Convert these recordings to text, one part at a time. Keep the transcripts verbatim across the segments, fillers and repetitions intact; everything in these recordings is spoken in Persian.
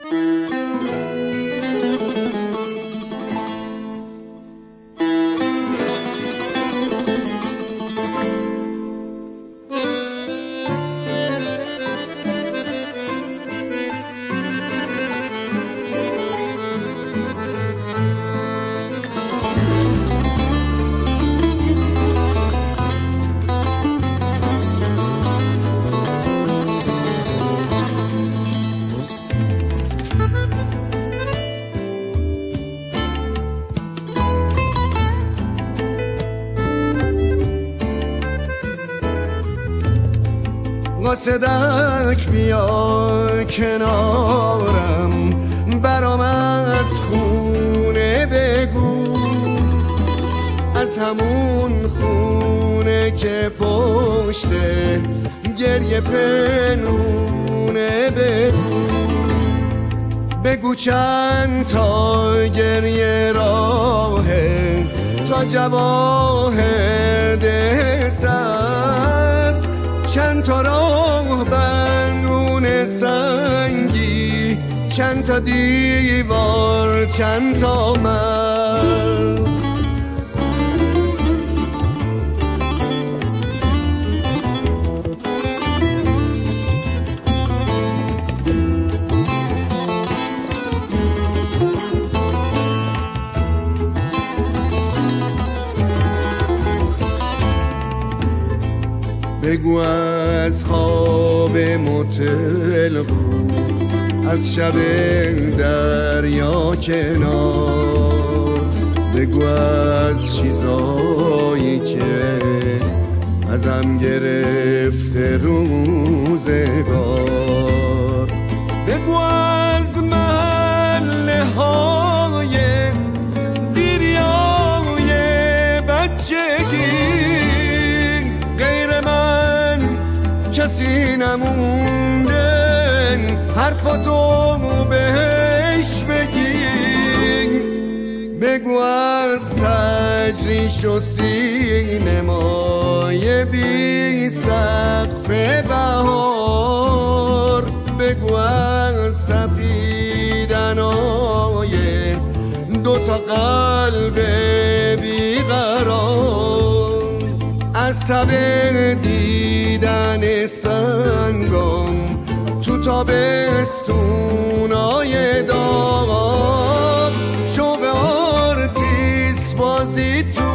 قاصدک بیا کنارم، برام از خونه بگو، از همون خونه که پشته گریه پنهونه بگو. بگو چند تا گریه راهه تا جواهر ده سبز، چند تا راه بندون سنگی، چند تا دیوار، چند تا مرز. بگو از خواب متل بود، از شب دریا کنار. بگو از چیزایی که ازم گرفته روزگار. بگو از محله های دیریای بچگی، کسی نمونده حرفاتو بهش بگی. بگو از تجریش و سینمای بی سقف بهار. بگو از تپیدنای دوتا قلب بیقرار، از تب دیدن سنگم تو تابستونای داغ. شوق آرتیس بازی تو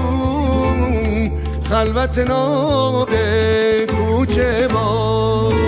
خلوت ناب کوچه با.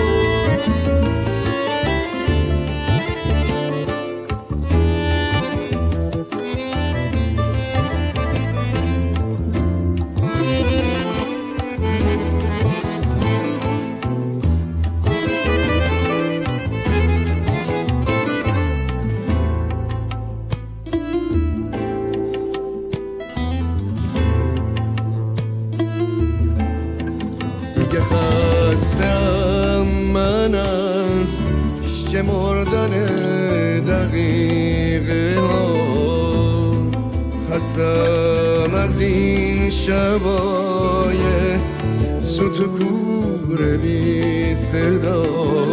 خستم من از شمردن دقیقه ها، خستم از این شبای سوت و کور بی صدا.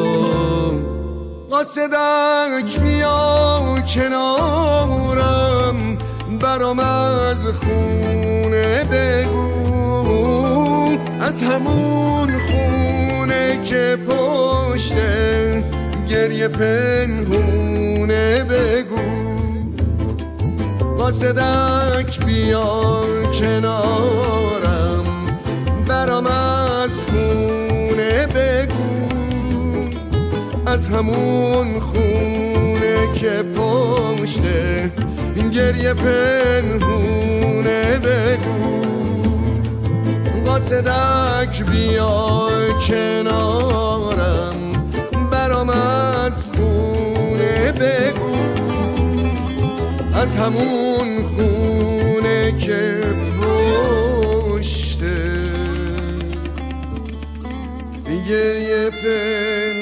قاصدک بیا کنارم، برام از خونه بگو، از همون خونه که پشته گریه پنهونه بگو. قاصدک بیا کنارم، برام از خونه بگو، از همون خونه که پشته گریه پنهونه بگو. قاصدک بیا کنارم، برام از خونه بگو، از همون خونه که پشته گریه پنهونه